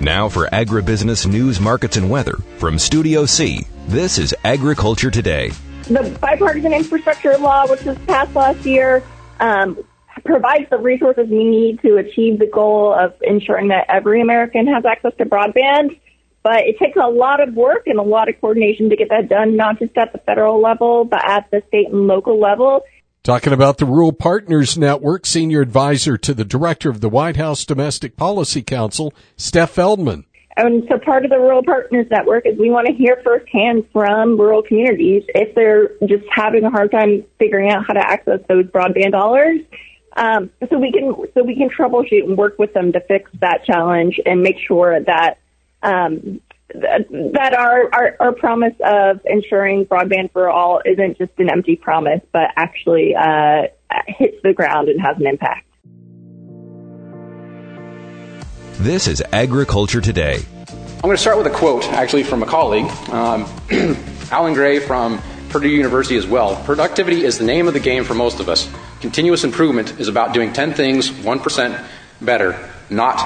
Now for agribusiness news, markets, and weather from Studio C, this is Agriculture Today. The bipartisan infrastructure law, which was passed last year, provides the resources we need to achieve the goal of ensuring that every American has access to broadband. But it takes a lot of work and a lot of coordination to get that done, not just at the federal level, but at the state and local level. Talking about the Rural Partners Network, senior advisor to the director of the White House Domestic Policy Council, Steph Feldman. And so part of the Rural Partners Network is we want to hear firsthand from rural communities if they're just having a hard time figuring out how to access those broadband dollars. So we can troubleshoot and work with them to fix that challenge and make sure that that our promise of ensuring broadband for all isn't just an empty promise, but actually hits the ground and has an impact. This is Agriculture Today. I'm going to start with a quote, actually, from a colleague, Alan Gray from Purdue University as well. Productivity is the name of the game for most of us. Continuous improvement is about doing 10 things 1% better, not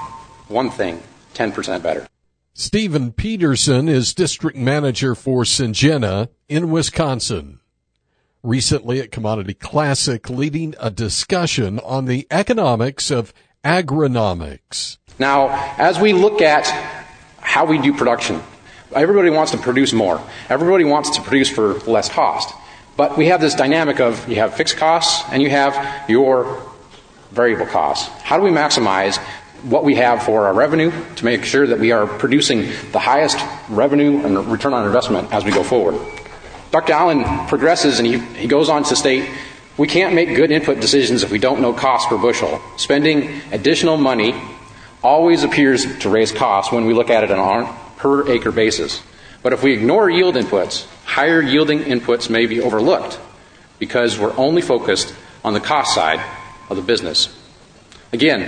one thing 10% better. Stephen Peterson is district manager for Syngenta in Wisconsin. Recently at Commodity Classic, leading a discussion on the economics of agronomics. Now, as we look at how we do production, everybody wants to produce more. Everybody wants to produce for less cost. But we have this dynamic of you have fixed costs and you have your variable costs. How do we maximize what we have for our revenue to make sure that we are producing the highest revenue and return on investment as we go forward? Dr. Allen progresses and he goes on to state, we can't make good input decisions if we don't know cost per bushel. Spending additional money always appears to raise costs when we look at it on a per acre basis. But if we ignore yield inputs, higher yielding inputs may be overlooked because we're only focused on the cost side of the business. Again,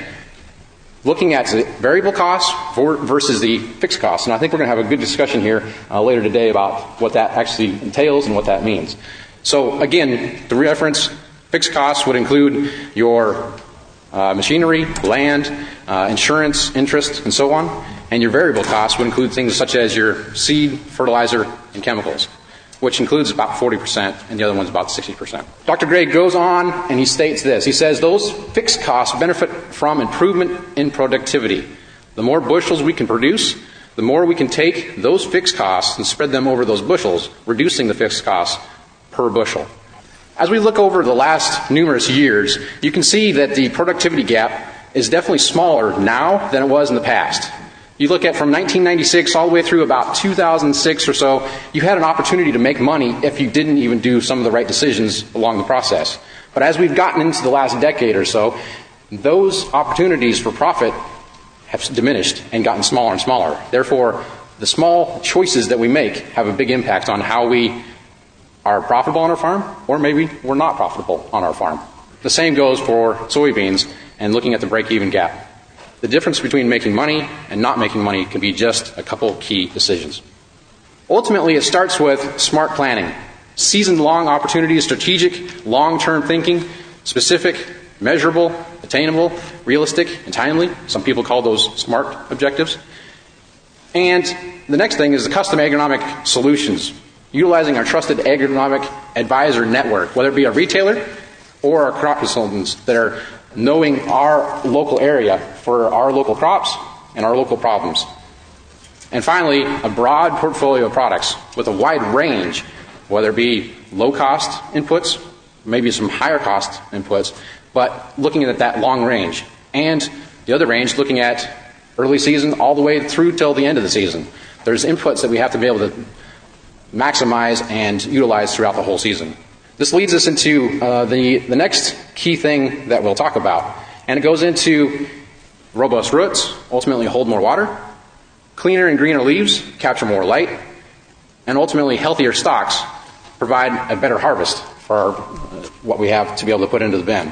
looking at the variable costs versus the fixed costs. And I think we're going to have a good discussion here later today about what that actually entails and what that means. So again, to reference, fixed costs would include your machinery, land, insurance, interest, and so on. And your variable costs would include things such as your seed, fertilizer, and chemicals, which includes about 40%, and the other one's about 60%. Dr. Gray goes on and he states this. He says, those fixed costs benefit from improvement in productivity. The more bushels we can produce, the more we can take those fixed costs and spread them over those bushels, reducing the fixed costs per bushel. As we look over the last numerous years, you can see that the productivity gap is definitely smaller now than it was in the past. You look at from 1996 all the way through about 2006 or so, you had an opportunity to make money if you didn't even do some of the right decisions along the process. But as we've gotten into the last decade or so, those opportunities for profit have diminished and gotten smaller and smaller. Therefore, the small choices that we make have a big impact on how we are profitable on our farm, or maybe we're not profitable on our farm. The same goes for soybeans and looking at the break-even gap. The difference between making money and not making money can be just a couple key decisions. Ultimately, it starts with smart planning, season-long opportunities, strategic, long-term thinking, specific, measurable, attainable, realistic, and timely. Some people call those SMART objectives. And the next thing is the custom agronomic solutions, utilizing our trusted agronomic advisor network, whether it be a retailer or our crop consultants that are knowing our local area for our local crops and our local problems. And finally, a broad portfolio of products with a wide range, whether it be low-cost inputs, maybe some higher-cost inputs, but looking at that long range. And the other range, looking at early season all the way through till the end of the season. There's inputs that we have to be able to maximize and utilize throughout the whole season. This leads us into the next key thing that we'll talk about. And it goes into robust roots, ultimately hold more water, cleaner and greener leaves, capture more light, and ultimately healthier stalks provide a better harvest for what we have to be able to put into the bin.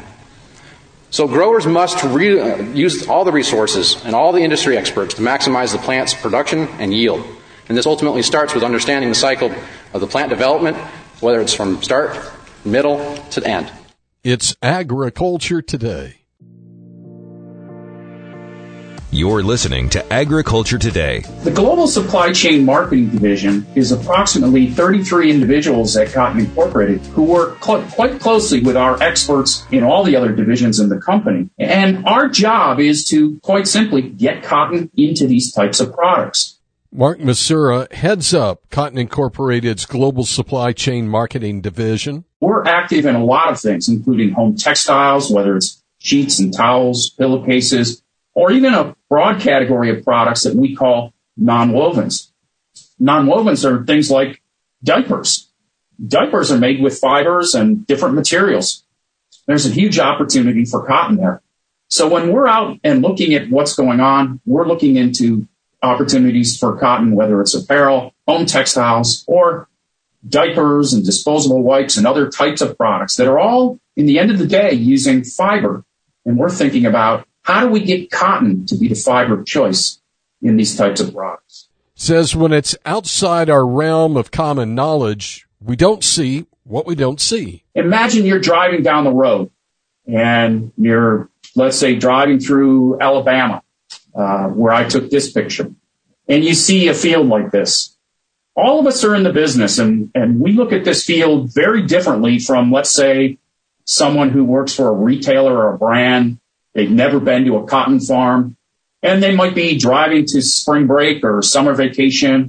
So growers must use all the resources and all the industry experts to maximize the plant's production and yield. And this ultimately starts with understanding the cycle of the plant development, whether it's from start, middle, to end. It's Agriculture Today. You're listening to Agriculture Today. The Global Supply Chain Marketing Division is approximately 33 individuals at Cotton Incorporated who work quite closely with our experts in all the other divisions in the company. And our job is to, quite simply, get cotton into these types of products. Mark Masura heads up Cotton Incorporated's Global Supply Chain Marketing Division. We're active in a lot of things, including home textiles, whether it's sheets and towels, pillowcases, or even a broad category of products that we call nonwovens. Nonwovens are things like diapers. Diapers are made with fibers and different materials. There's a huge opportunity for cotton there. So when we're out and looking at what's going on, we're looking into opportunities for cotton, whether it's apparel, home textiles, or diapers and disposable wipes and other types of products that are all, in the end of the day, using fiber. And we're thinking about, how do we get cotton to be the fiber of choice in these types of products? Says when it's outside our realm of common knowledge, we don't see what we don't see. Imagine you're driving down the road and you're, let's say, driving through Alabama, where I took this picture, and you see a field like this. All of us are in the business, and we look at this field very differently from, let's say, someone who works for a retailer or a brand. They've never been to a cotton farm, and they might be driving to spring break or summer vacation,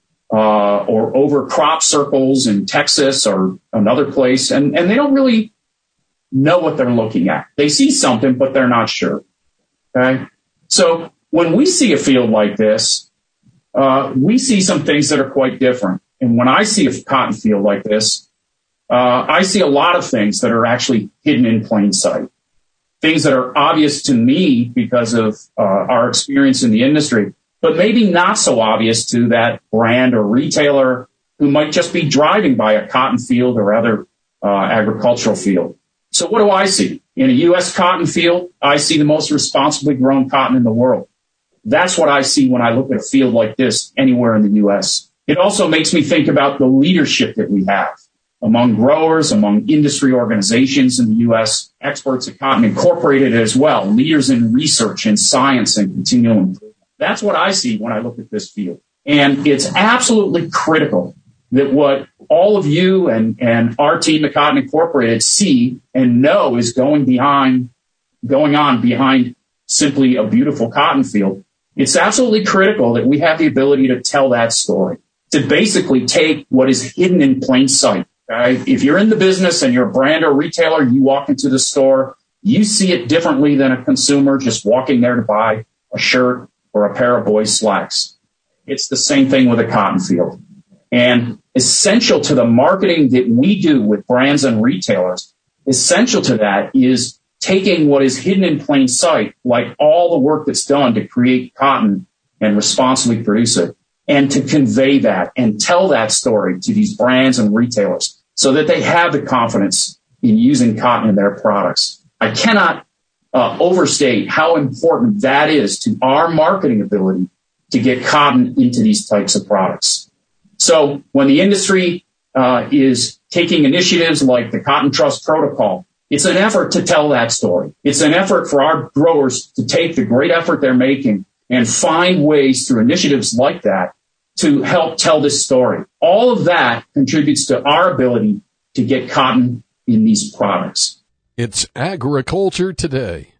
or over crop circles in Texas or another place, and they don't really know what they're looking at. They see something, but they're not sure. Okay? So when we see a field like this, we see some things that are quite different. And when I see a cotton field like this, I see a lot of things that are actually hidden in plain sight. Things that are obvious to me because of our experience in the industry, but maybe not so obvious to that brand or retailer who might just be driving by a cotton field or other agricultural field. So what do I see? In a U.S. cotton field, I see the most responsibly grown cotton in the world. That's what I see when I look at a field like this anywhere in the U.S. It also makes me think about the leadership that we have among growers, among industry organizations in the U.S., experts at Cotton Incorporated as well, leaders in research and science and continual improvement. That's what I see when I look at this field. And it's absolutely critical that what all of you and our team at Cotton Incorporated see and know is going on behind simply a beautiful cotton field. It's absolutely critical that we have the ability to tell that story, to basically take what is hidden in plain sight. Okay? If you're in the business and you're a brand or retailer, you walk into the store, you see it differently than a consumer just walking there to buy a shirt or a pair of boys' slacks. It's the same thing with a cotton field. And essential to the marketing that we do with brands and retailers, essential to that is taking what is hidden in plain sight, like all the work that's done to create cotton and responsibly produce it, and to convey that and tell that story to these brands and retailers so that they have the confidence in using cotton in their products. I cannot overstate how important that is to our marketing ability to get cotton into these types of products. So when the industry is taking initiatives like the Cotton Trust Protocol, it's an effort to tell that story. It's an effort for our growers to take the great effort they're making and find ways through initiatives like that to help tell this story. All of that contributes to our ability to get cotton in these products. It's Agriculture Today.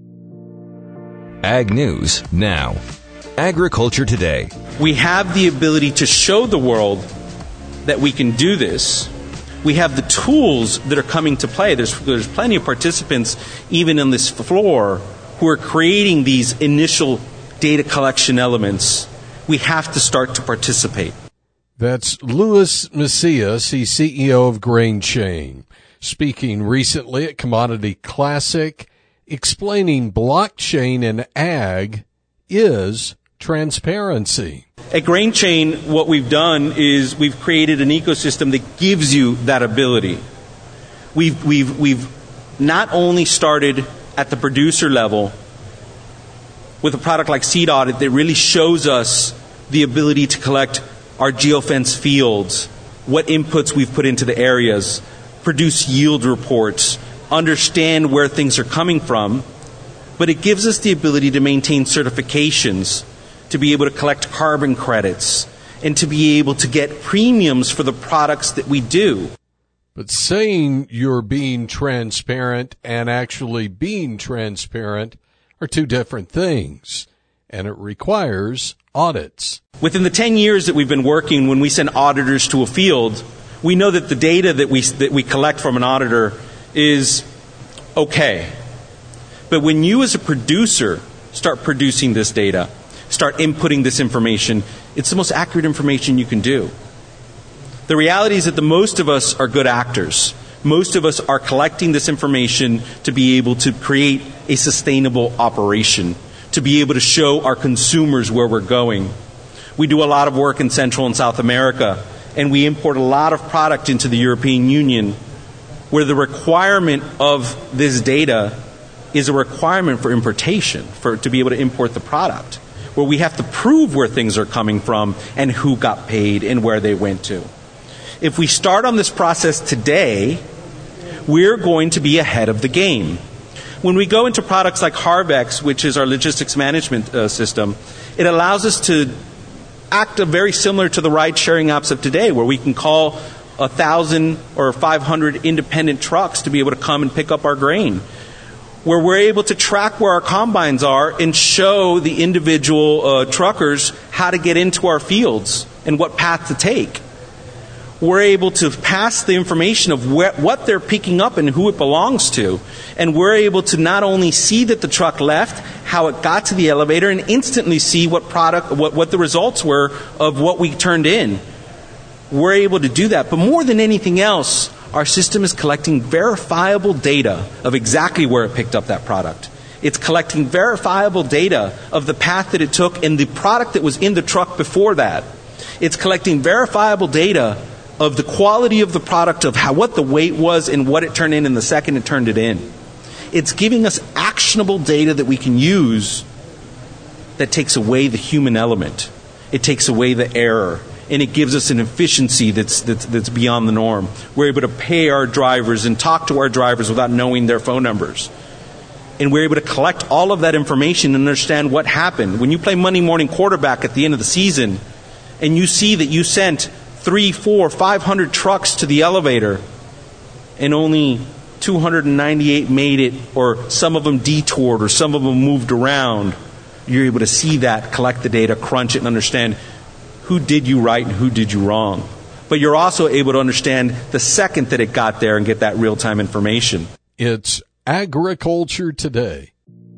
Ag News Now. Agriculture Today. We have the ability to show the world that we can do this. We have the tools that are coming to play. There's plenty of participants, even on this floor, who are creating these initial data collection elements. We have to start to participate. That's Louis Macias, he's CEO of Grain Chain, speaking recently at Commodity Classic, explaining blockchain in ag is transparency. At Grain Chain, what we've done is we've created an ecosystem that gives you that ability. We've not only started at the producer level with a product like Seed Audit that really shows us the ability to collect our geofence fields, what inputs we've put into the areas, produce yield reports, understand where things are coming from. but it gives us the ability to maintain certifications, to be able to collect carbon credits, and to be able to get premiums for the products that we do. But saying you're being transparent and actually being transparent are two different things, and it requires audits. Within the 10 years that we've been working, when we send auditors to a field, we know that the data that we collect from an auditor is okay. But when you as a producer start producing this data, start inputting this information, it's the most accurate information you can do. The reality is that the most of us are good actors. Most of us are collecting this information to be able to create a sustainable operation, to be able to show our consumers where we're going. We do a lot of work in Central and South America, and we import a lot of product into the European Union, where the requirement of this data is a requirement for importation, to be able to import the product, where we have to prove where things are coming from and who got paid and where they went to. If we start on this process today, we're going to be ahead of the game. When we go into products like Harvex, which is our logistics management system, it allows us to act very similar to the ride-sharing apps of today, where we can call 1,000 or 500 independent trucks to be able to come and pick up our grain, where we're able to track where our combines are and show the individual truckers how to get into our fields and what path to take. We're able to pass the information of what they're picking up and who it belongs to. And we're able to not only see that the truck left, how it got to the elevator, and instantly see what the results were of what we turned in. We're able to do that. But more than anything else, our system is collecting verifiable data of exactly where it picked up that product. It's collecting verifiable data of the path that it took and the product that was in the truck before that. It's collecting verifiable data of the quality of the product, of what the weight was and what it turned in the second it turned it in. It's giving us actionable data that we can use that takes away the human element. It takes away the error. And it gives us an efficiency that's beyond the norm. We're able to pay our drivers and talk to our drivers without knowing their phone numbers. And we're able to collect all of that information and understand what happened. When you play Monday morning quarterback at the end of the season, and you see that you sent 300, 400, 500 trucks to the elevator, and only 298 made it, or some of them detoured, or some of them moved around, you're able to see that, collect the data, crunch it, and understand who did you right and who did you wrong. But you're also able to understand the second that it got there and get that real-time information. It's Agriculture Today.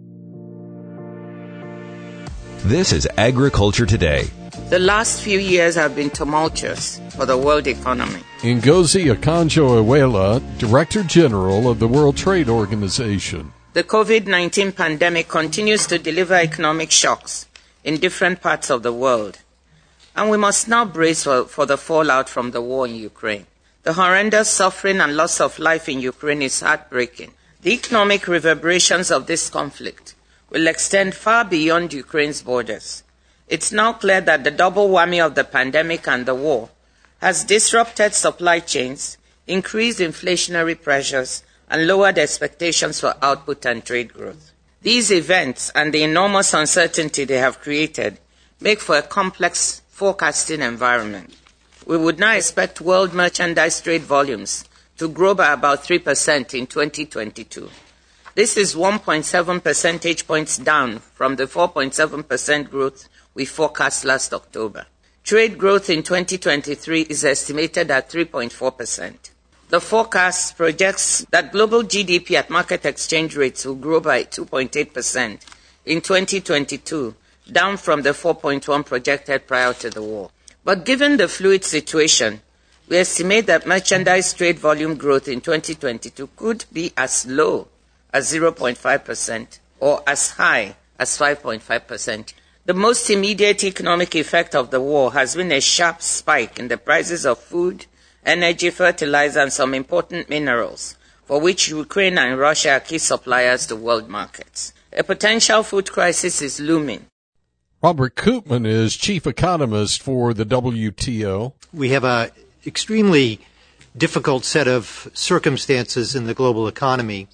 This is Agriculture Today. The last few years have been tumultuous for the world economy. Ngozi Okonjo-Iweala, Director General of the World Trade Organization. The COVID-19 pandemic continues to deliver economic shocks in different parts of the world. And we must now brace for the fallout from the war in Ukraine. The horrendous suffering and loss of life in Ukraine is heartbreaking. The economic reverberations of this conflict will extend far beyond Ukraine's borders. It's now clear that the double whammy of the pandemic and the war has disrupted supply chains, increased inflationary pressures, and lowered expectations for output and trade growth. These events and the enormous uncertainty they have created make for a complex forecasting environment. We would now expect world merchandise trade volumes to grow by about 3% in 2022. This is 1.7 percentage points down from the 4.7% growth we forecast last October. Trade growth in 2023 is estimated at 3.4%. The forecast projects that global GDP at market exchange rates will grow by 2.8% in 2022, down from the 4.1% projected prior to the war. But given the fluid situation, we estimate that merchandise trade volume growth in 2022 could be as low as 0.5% or as high as 5.5%. The most immediate economic effect of the war has been a sharp spike in the prices of food, energy, fertilizer, and some important minerals, for which Ukraine and Russia are key suppliers to world markets. A potential food crisis is looming. Robert Koopman is chief economist for the WTO. We have an extremely difficult set of circumstances in the global economy.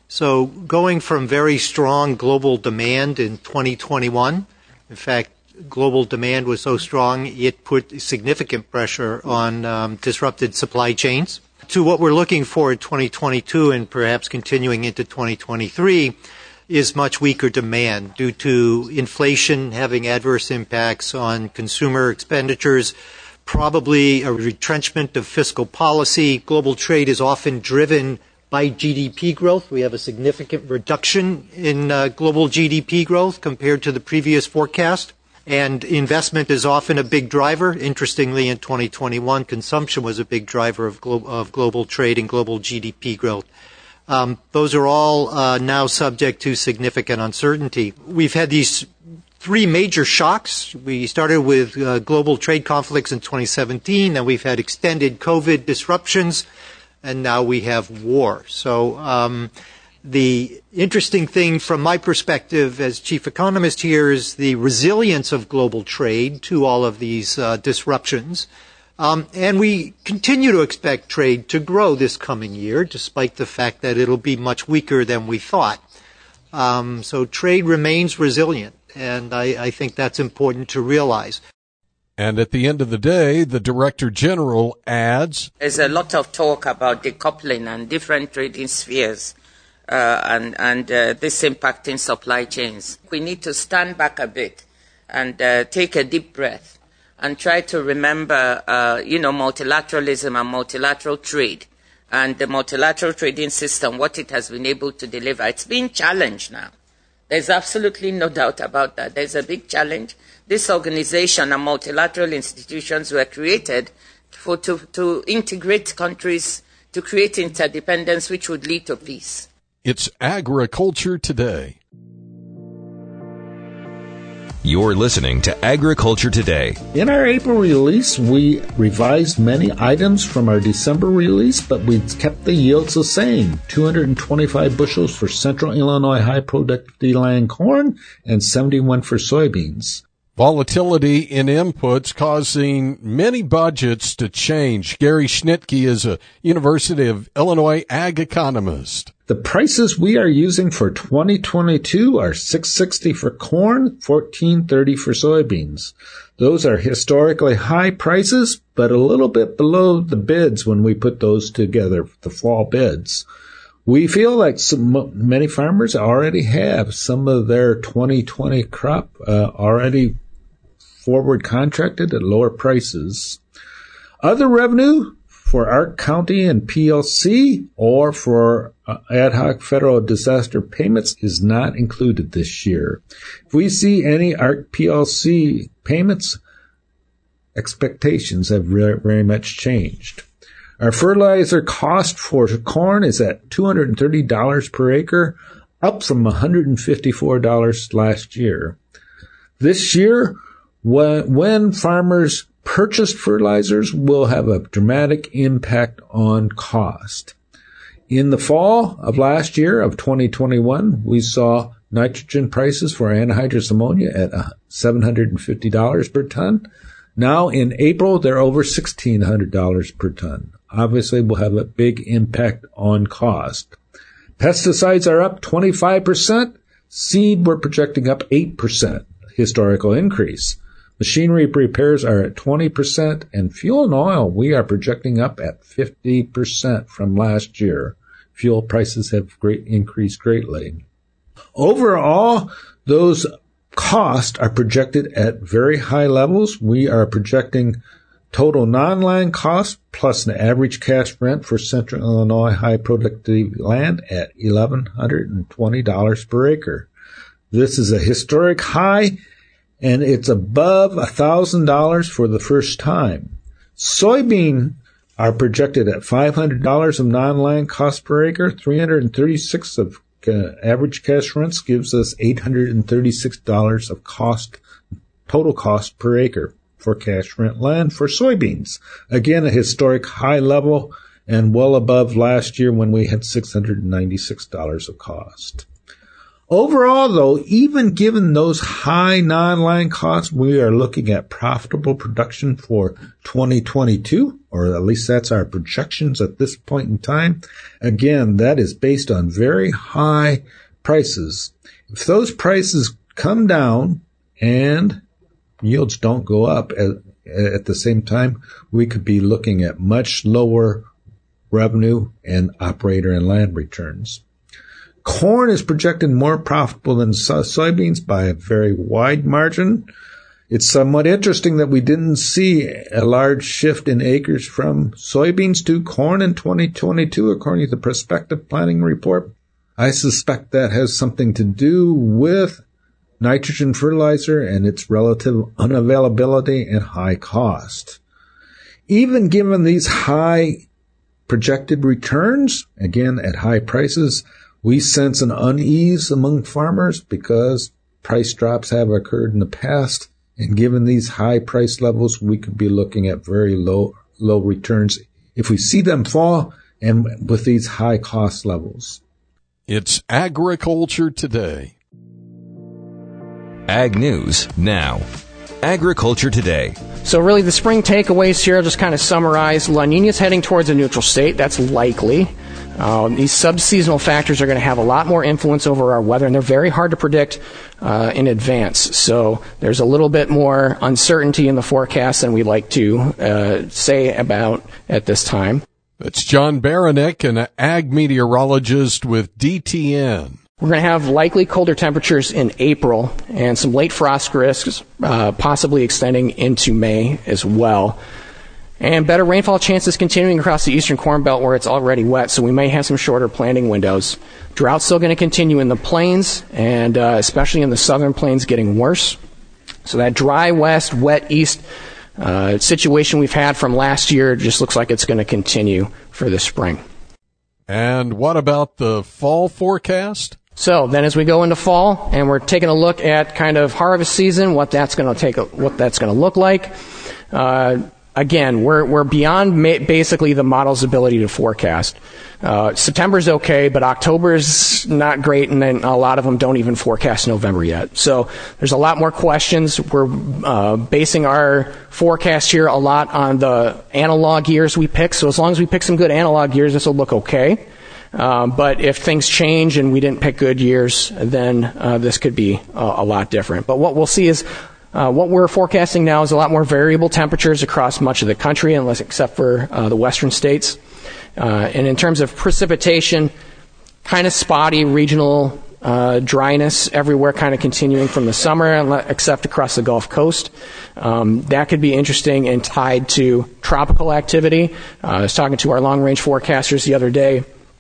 So going from very strong global demand in 2021, in fact, global demand was so strong it put significant pressure on disrupted supply chains, to what we're looking for in 2022 and perhaps continuing into 2023 is much weaker demand due to inflation having adverse impacts on consumer expenditures, probably a retrenchment of fiscal policy. Global trade is often driven by GDP growth. We have a significant reduction in global GDP growth compared to the previous forecast. And investment is often a big driver. Interestingly, in 2021, consumption was a big driver of global trade and global GDP growth. Those are all now subject to significant uncertainty. We've had these three major shocks. We started with global trade conflicts in 2017, then we've had extended COVID disruptions, and now we have war. So the interesting thing from my perspective as chief economist here is the resilience of global trade to all of these disruptions. And we continue to expect trade to grow this coming year, despite the fact that it'll be much weaker than we thought. So trade remains resilient, and I think that's important to realize. And at the end of the day, the Director General adds, there's a lot of talk about decoupling and different trading spheres. And this impacting supply chains. We need to stand back a bit and take a deep breath and try to remember, multilateralism and multilateral trade and the multilateral trading system, what it has been able to deliver. It's been challenged now. There's absolutely no doubt about that. There's a big challenge. This organization and multilateral institutions were created to integrate countries, to create interdependence, which would lead to peace. It's Agriculture Today. You're listening to Agriculture Today. In our April release, we revised many items from our December release, but we kept the yields the same. 225 bushels for Central Illinois high productivity land corn and 71 for soybeans. Volatility in inputs causing many budgets to change. Gary Schnitke is a University of Illinois ag economist. The prices we are using for 2022 are $6.60 for corn, $14.30 for soybeans. Those are historically high prices, but a little bit below the bids when we put those together, the fall bids. We feel like many farmers already have some of their 2020 crop already forward contracted at lower prices. Other revenue for Ark County and PLC or for ad hoc federal disaster payments is not included this year. If we see any Ark PLC payments, expectations have very much changed. Our fertilizer cost for corn is at $230 per acre, up from $154 last year. This year, when farmers purchase fertilizers, will have a dramatic impact on cost. In the fall of last year, of 2021, we saw nitrogen prices for anhydrous ammonia at $750 per ton. Now in April, they're over $1,600 per ton. Obviously, will have a big impact on cost. Pesticides are up 25%. Seed, we're projecting up 8%, historical increase. Machinery repairs are at 20%, and fuel and oil, we are projecting up at 50% from last year. Fuel prices have increased greatly. Overall, those costs are projected at very high levels. We are projecting total non-land cost plus an average cash rent for Central Illinois high productivity land at $1,120 per acre. This is a historic high, and it's above $1,000 for the first time. Soybean are projected at $500 of non-land cost per acre. $336 of average cash rents gives us $836 of cost, total cost per acre for cash rent land for soybeans. Again, a historic high level and well above last year when we had $696 of cost. Overall, though, even given those high non-line costs, we are looking at profitable production for 2022, or at least that's our projections at this point in time. Again, that is based on very high prices. If those prices come down and yields don't go up at the same time, we could be looking at much lower revenue and operator and land returns. Corn is projected more profitable than soybeans by a very wide margin. It's somewhat interesting that we didn't see a large shift in acres from soybeans to corn in 2022, according to the prospective planning report. I suspect that has something to do with nitrogen fertilizer and its relative unavailability and high cost. Even given these high projected returns, again at high prices, we sense an unease among farmers because price drops have occurred in the past, and given these high price levels, we could be looking at very low returns if we see them fall and with these high cost levels. It's Agriculture Today. Ag News Now. Agriculture Today. So really the spring takeaways here, I'll just kind of summarize. La Niña's heading towards a neutral state. That's likely. These subseasonal factors are going to have a lot more influence over our weather, and they're very hard to predict in advance. So there's a little bit more uncertainty in the forecast than we like to say about at this time. That's John Baranek, an ag meteorologist with DTN. We're going to have likely colder temperatures in April and some late frost risks, possibly extending into May as well. And better rainfall chances continuing across the eastern Corn Belt where it's already wet, so we may have some shorter planting windows. Drought's still going to continue in the plains, and especially in the southern plains getting worse. So that dry west, wet east situation we've had from last year just looks like it's going to continue for the spring. And what about the fall forecast? So then as we go into fall and we're taking a look at kind of harvest season, what that's going to look like. Again, we're beyond basically the model's ability to forecast. September's okay, but October's not great, and then a lot of them don't even forecast November yet. So there's a lot more questions. We're basing our forecast here a lot on the analog years we pick. So as long as we pick some good analog years, this will look okay. But if things change and we didn't pick good years, then this could be a lot different. But what we'll see is what we're forecasting now is a lot more variable temperatures across much of the country, except for the western states. And in terms of precipitation, kind of spotty regional dryness everywhere, kind of continuing from the summer, except across the Gulf Coast. That could be interesting and tied to tropical activity. I was talking to our long-range forecasters the other day,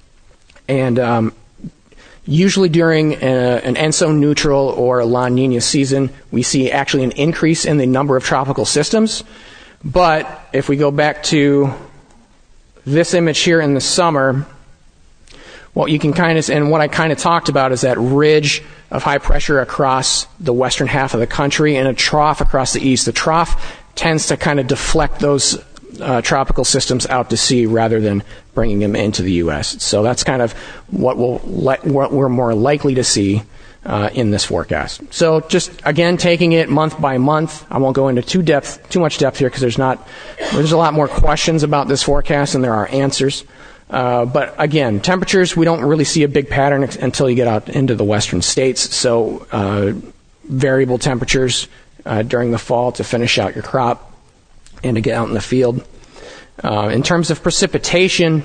and usually during an ENSO neutral or a La Nina season, we see actually an increase in the number of tropical systems. But if we go back to this image here in the summer, what you can kind of, and what I kind of talked about is that ridge of high pressure across the western half of the country and a trough across the east. The trough tends to kind of deflect those tropical systems out to sea rather than bringing them into the U.S. So that's kind of what we're more likely to see in this forecast. So just again taking it month by month. I won't go into too much depth here because there's a lot more questions about this forecast than there are answers. But again, temperatures, we don't really see a big pattern until you get out into the western states. So variable temperatures during the fall to finish out your crop and to get out in the field. In terms of precipitation,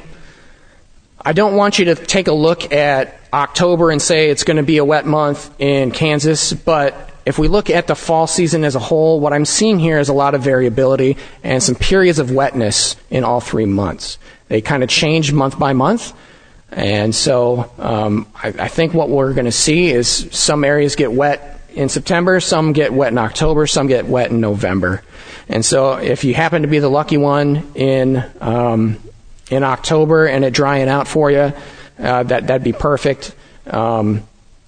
I don't want you to take a look at October and say it's going to be a wet month in Kansas, but if we look at the fall season as a whole, what I'm seeing here is a lot of variability and some periods of wetness in all 3 months. They kind of change month by month, and so I think what we're going to see is some areas get wet in September, some get wet in October, some get wet in November. And so if you happen to be the lucky one in October and it drying out for you, that'd be perfect. The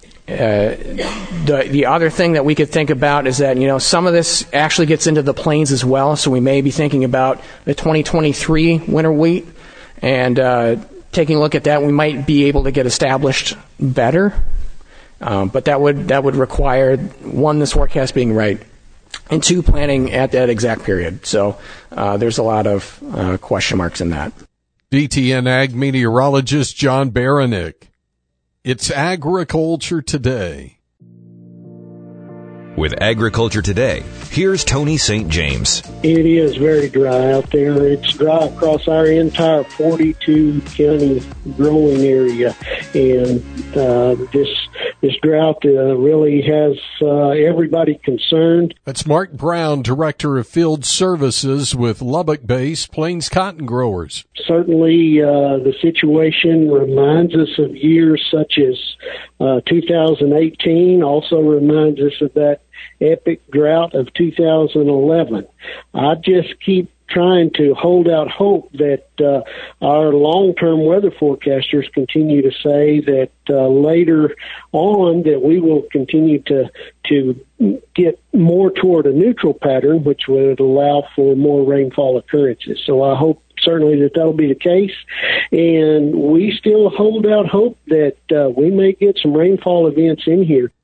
other thing that we could think about is that, some of this actually gets into the plains as well. So we may be thinking about the 2023 winter wheat and taking a look at that. We might be able to get established better But that would require, one, this forecast being right, and two, planning at that exact period. So there's a lot of question marks in that. DTN Ag meteorologist John Baranick. It's Agriculture Today. With Agriculture Today, here's Tony St. James. It is very dry out there. It's dry across our entire 42-county growing area. And this drought really has everybody concerned. That's Mark Brown, Director of Field Services with Lubbock-based Plains Cotton Growers. Certainly, the situation reminds us of years such as 2018, also reminds us of that epic drought of 2011. I just keep trying to hold out hope that our long-term weather forecasters continue to say that later on that we will continue to get more toward a neutral pattern, which would allow for more rainfall occurrences. So I hope certainly that'll be the case. And we still hold out hope that we may get some rainfall events in here.